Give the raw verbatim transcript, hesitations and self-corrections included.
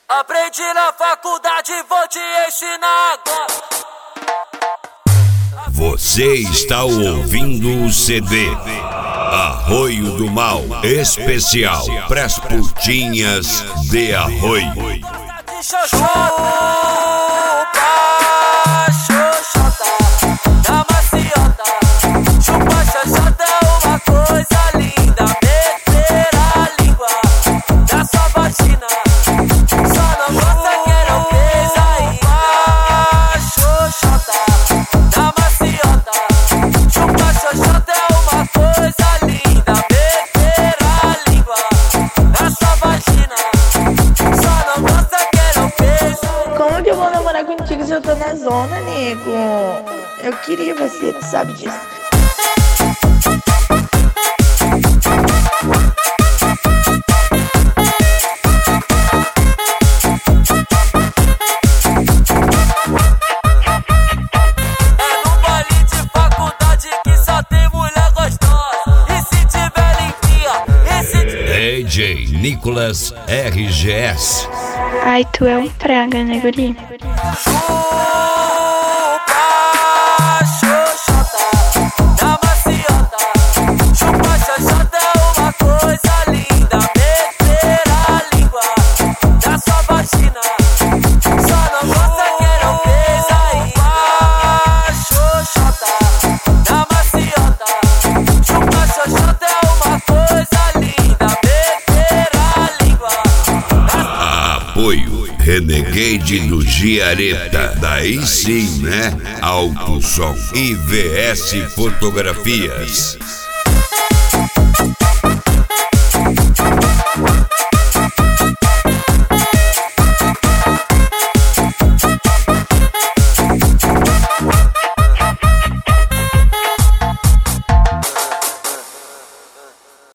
Aprendi na faculdade, vou te ensinar agora. Você está ouvindo o C D Arroio do Mal especial pras putinhas de Arroio. Como que eu vou namorar contigo se eu tô na zona, nego? Eu queria você, tu sabe disso. É no baile de faculdade que só tem mulher gostosa. E se tiver limpinha, e se D J Nicolas R G S. Ai, tu é um praga, né, guri? Apoio Renegade do Giareta. Daí sim, né? Alto Som. I V S Fotografias.